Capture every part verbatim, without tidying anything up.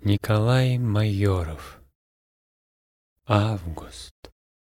Николай Майоров. Август.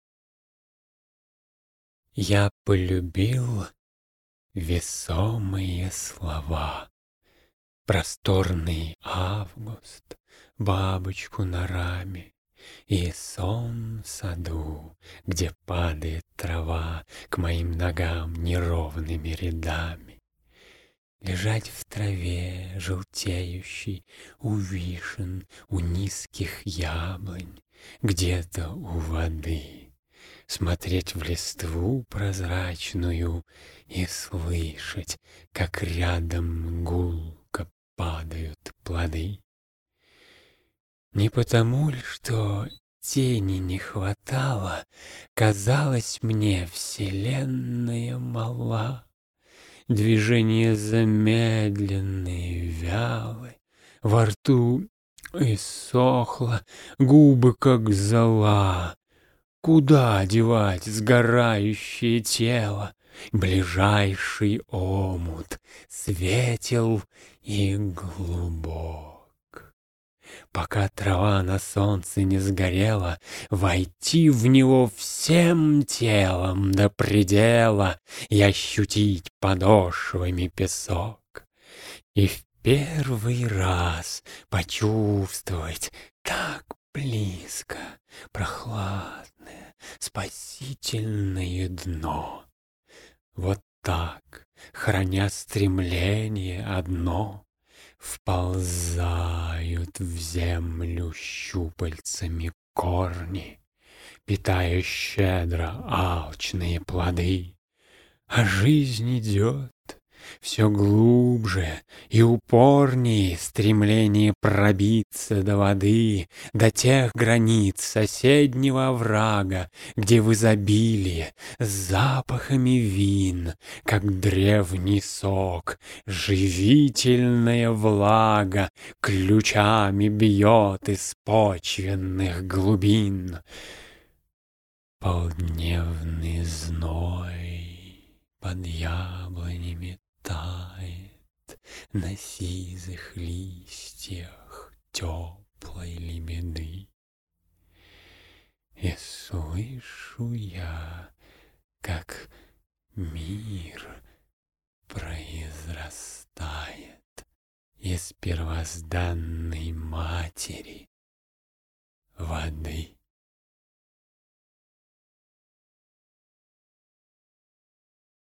Я полюбил весомые слова. Просторный август, бабочку на раме и сон в саду, где падает трава к моим ногам неровными рядами. Лежать в траве, желтеющей, у вишен, у низких яблонь, где-то у воды, смотреть в листву прозрачную и слышать, как рядом гулко падают плоды. Не потому ли, что тени не хватало, казалось мне, вселенная мала. Движения замедленные, вялы, во рту иссохло, губы как зола. Куда девать сгорающее тело? Ближайший омут светел и глубок. Пока трава на солнце не сгорела, войти в него всем телом до предела и ощутить подошвами песок. И в первый раз почувствовать так близко прохладное, спасительное дно. Вот так, храня стремление одно, вползают в землю щупальцами корни, питая щедро алчные плоды. А жизнь идет все глубже и упорнее стремление пробиться до воды, до тех границ соседнего оврага, где в изобилии с запахами вин, как древний сок, живительная влага ключами бьет из почвенных глубин. Полдневный зной под яблонями тает на сизых листьях теплой лебеды. И слышу я, как мир произрастает из первозданной матери воды.